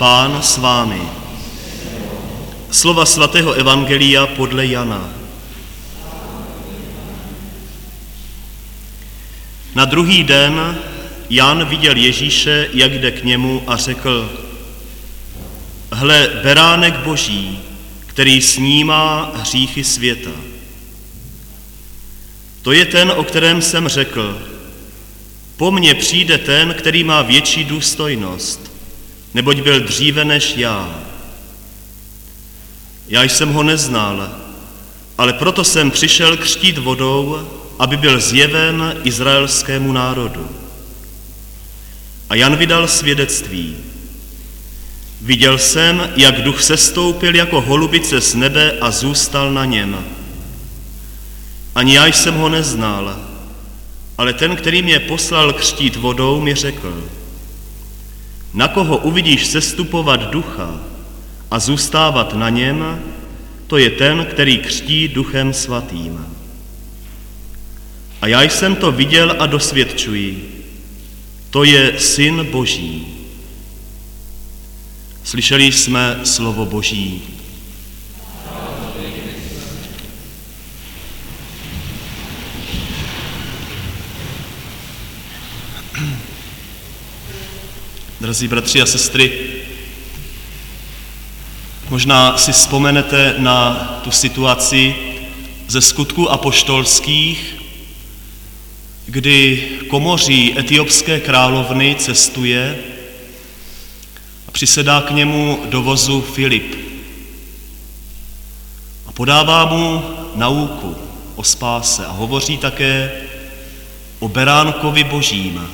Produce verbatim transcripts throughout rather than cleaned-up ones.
Pán s vámi. Slova svatého evangelia podle Jana. Na druhý den Jan viděl Ježíše, jak jde k němu, a řekl: Hle, beránek Boží, který snímá hříchy světa. To je ten, o kterém jsem řekl: Po mně přijde ten, který má větší důstojnost, neboť byl dříve než já. Já jsem ho neznal, ale proto jsem přišel křtít vodou, aby byl zjeven izraelskému národu. A Jan vydal svědectví: Viděl jsem, jak duch sestoupil jako holubice z nebe a zůstal na něm. Ani já jsem ho neznal, ale ten, který mě poslal křtít vodou, mi řekl: Na koho uvidíš sestupovat ducha a zůstávat na něm, to je ten, který křtí Duchem Svatým. A já jsem to viděl a dosvědčuji: to je Syn Boží. Slyšeli jsme slovo Boží. Drazí bratři a sestry, možná si vzpomenete na tu situaci ze Skutků apoštolských, kdy komoří etiopské královny cestuje a přisedá k němu do vozu Filip a podává mu nauku o spáse a hovoří také o beránkovi Božím.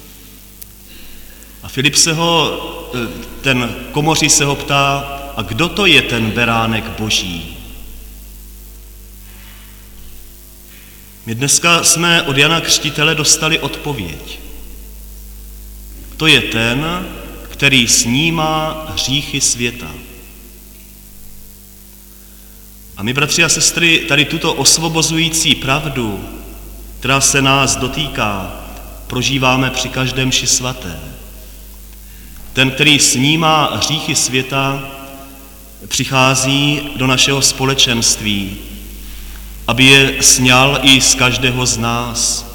A Filip se ho, ten komoří se ho ptá: a kdo to je ten beránek Boží? My dneska jsme od Jana Křtitele dostali odpověď. To je ten, který snímá hříchy světa. A my, bratři a sestry, tady tuto osvobozující pravdu, která se nás dotýká, prožíváme při každém mši svaté. Ten, který snímá hříchy světa, přichází do našeho společenství, aby je sňal i z každého z nás.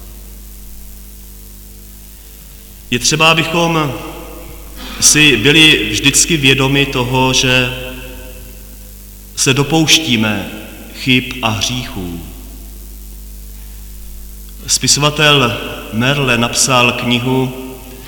Je třeba, abychom si byli vždycky vědomi toho, že se dopouštíme chyb a hříchů. Spisovatel Merle napsal knihu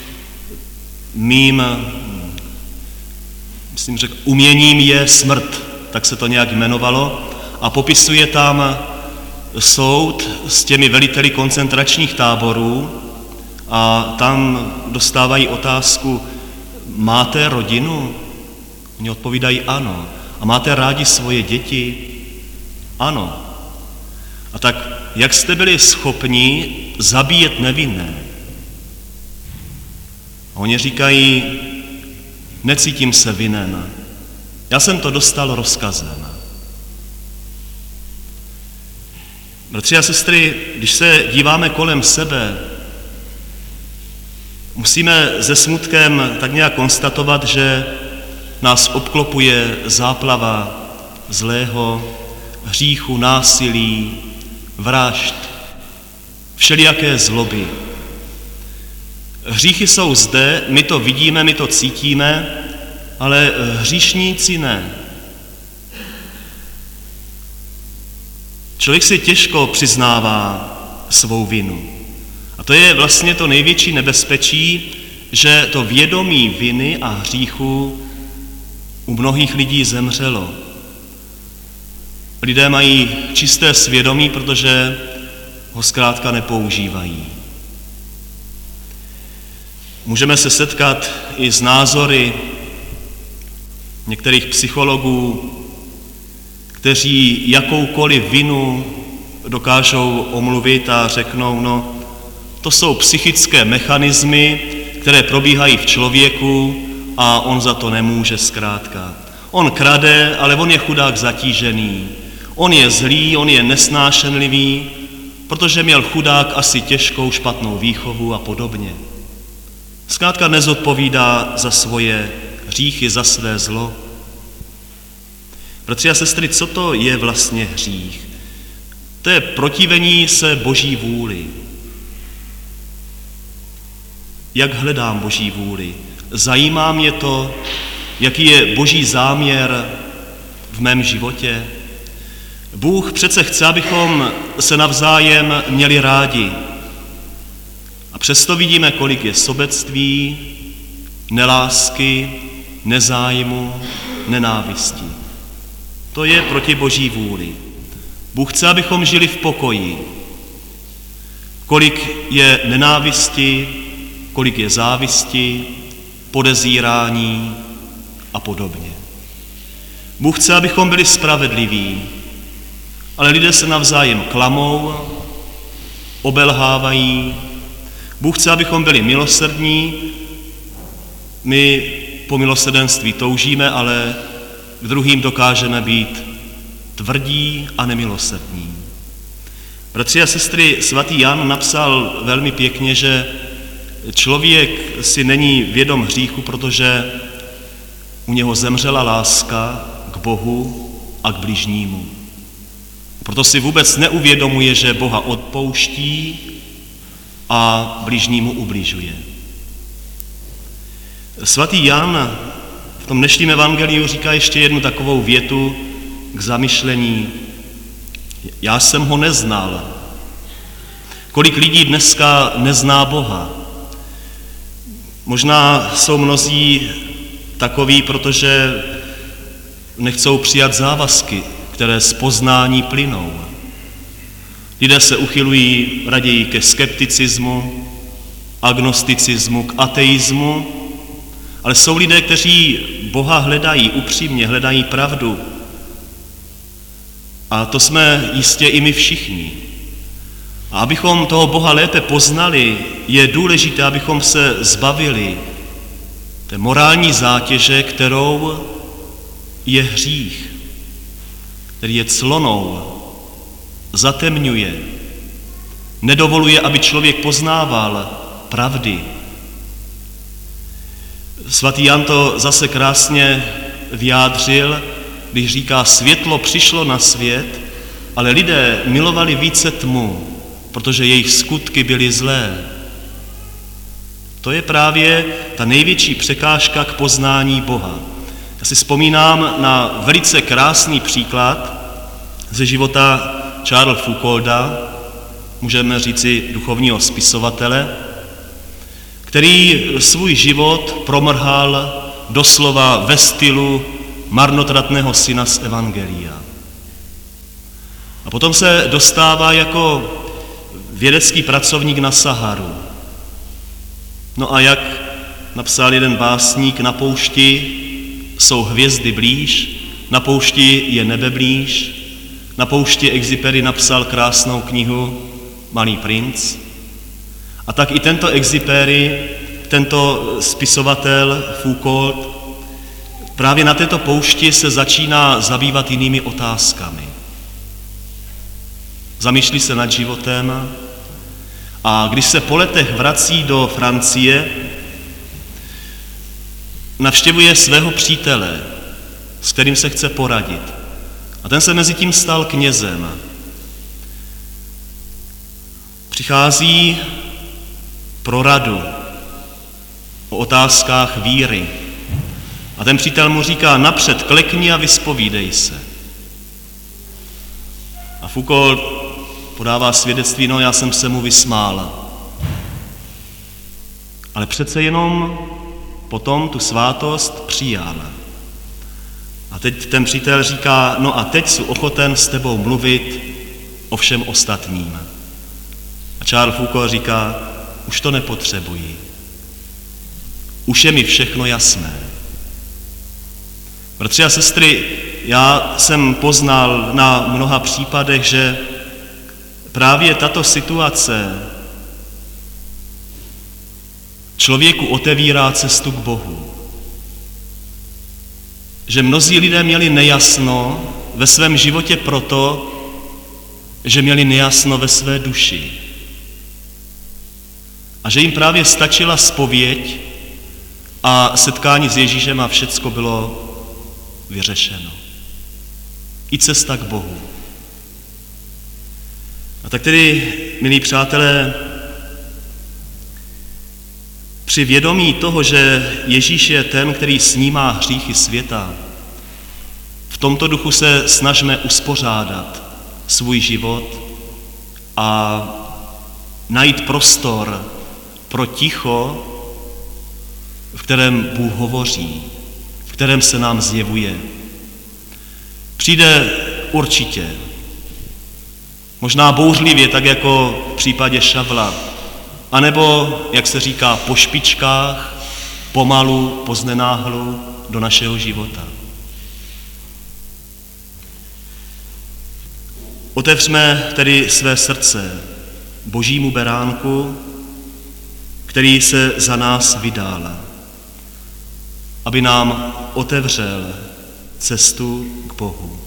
Mým, myslím, řekl, uměním je smrt, tak se to nějak jmenovalo, a popisuje tam soud s těmi veliteli koncentračních táborů a tam dostávají otázku: máte rodinu? Oni odpovídají ano. A máte rádi svoje děti? Ano. A tak jak jste byli schopni zabíjet nevinné? A oni říkají: necítím se vinen. Já jsem to dostal rozkazem. Bratři a sestry, když se díváme kolem sebe, musíme se smutkem tak nějak konstatovat, že nás obklopuje záplava zlého, hříchu, násilí, vražd, všelijaké zloby. Hříchy jsou zde, my to vidíme, my to cítíme, ale hříšníci ne. Člověk si těžko přiznává svou vinu. A to je vlastně to největší nebezpečí, že to vědomí viny a hříchu u mnohých lidí zemřelo. Lidé mají čisté svědomí, protože ho zkrátka nepoužívají. Můžeme se setkat i s názory některých psychologů, kteří jakoukoliv vinu dokážou omluvit a řeknou: no, to jsou psychické mechanismy, které probíhají v člověku a on za to nemůže zkrátka. On krade, ale on je chudák zatížený. On je zlý, on je nesnášenlivý, protože měl chudák asi těžkou špatnou výchovu a podobně. Zkrátka nezodpovídá za svoje hřích je za své zlo. Bratři a sestry, co to je vlastně hřích? To je protivení se Boží vůli. Jak hledám Boží vůli? Zajímá mě to, jaký je Boží záměr v mém životě? Bůh přece chce, abychom se navzájem měli rádi. A přesto vidíme, kolik je sobectví, nelásky, nezájmu, nenávisti. To je proti Boží vůli. Bůh chce, abychom žili v pokoji. Kolik je nenávisti, kolik je závisti, podezírání a podobně. Bůh chce, abychom byli spravedliví, ale lidé se navzájem klamou, obelhávají. Bůh chce, abychom byli milosrdní, my po milosrdenství toužíme, ale k druhým dokážeme být tvrdí a nemilosrdní. Bratři a sestry, svatý Jan napsal velmi pěkně, že člověk si není vědom hříchu, protože u něho zemřela láska k Bohu a k bližnímu. Proto si vůbec neuvědomuje, že Boha odpouští a bližnímu ubližuje. Svatý Jan v tom dnešním evangeliu říká ještě jednu takovou větu k zamyšlení. Já jsem ho neznal. Kolik lidí dneska nezná Boha? Možná jsou mnozí takoví, protože nechcou přijat závazky, které z poznání plynou. Lidé se uchylují raději ke skepticismu, agnosticismu, k ateismu, ale jsou lidé, kteří Boha hledají upřímně, hledají pravdu. A to jsme jistě i my všichni. A abychom toho Boha lépe poznali, je důležité, abychom se zbavili té morální zátěže, kterou je hřích, který je clonou, zatemňuje, nedovoluje, aby člověk poznával pravdy. Svatý Jan to zase krásně vyjádřil, když říká, světlo přišlo na svět, ale lidé milovali více tmu, protože jejich skutky byly zlé. To je právě ta největší překážka k poznání Boha. Já si vzpomínám na velice krásný příklad ze života Charlesa Foucaulda, můžeme říci duchovního spisovatele, který svůj život promrhal doslova ve stylu marnotratného syna z Evangelia. A potom se dostává jako vědecký pracovník na Saharu. No a jak napsal jeden básník, na poušti jsou hvězdy blíž, na poušti je nebe blíž, na poušti Exupéry napsal krásnou knihu Malý princ. A tak i tento Exupéry, tento spisovatel Foucault, právě na této poušti se začíná zabývat jinými otázkami. Zamýšlí se nad životem a když se po letech vrací do Francie, navštěvuje svého přítele, s kterým se chce poradit. A ten se mezi tím stal knězem. Přichází pro radu o otázkách víry. A ten přítel mu říká, napřed klekni a vyspovídej se. A Foucault podává svědectví, no já jsem se mu vysmál. Ale přece jenom potom tu svátost přijal. A teď ten přítel říká, no a teď jsem ochoten s tebou mluvit o všem ostatním. A Charles Foucault říká, už to nepotřebuji. Už je mi všechno jasné. Bratři a sestry, já jsem poznal na mnoha případech, že právě tato situace člověku otevírá cestu k Bohu. Že mnozí lidé měli nejasno ve svém životě proto, že měli nejasno ve své duši. A že jim právě stačila zpověď a setkání s Ježíšem a všecko bylo vyřešeno. I cesta k Bohu. A tak tedy, milí přátelé, při vědomí toho, že Ježíš je ten, který snímá hříchy světa, v tomto duchu se snažme uspořádat svůj život a najít prostor pro ticho, v kterém Bůh hovoří, v kterém se nám zjevuje. Přijde určitě, možná bouřlivě, tak jako v případě Šavla, anebo, jak se říká, po špičkách, pomalu, poznenáhlu do našeho života. Otevřme tedy své srdce Božímu beránku, který se za nás vydal, aby nám otevřel cestu k Bohu.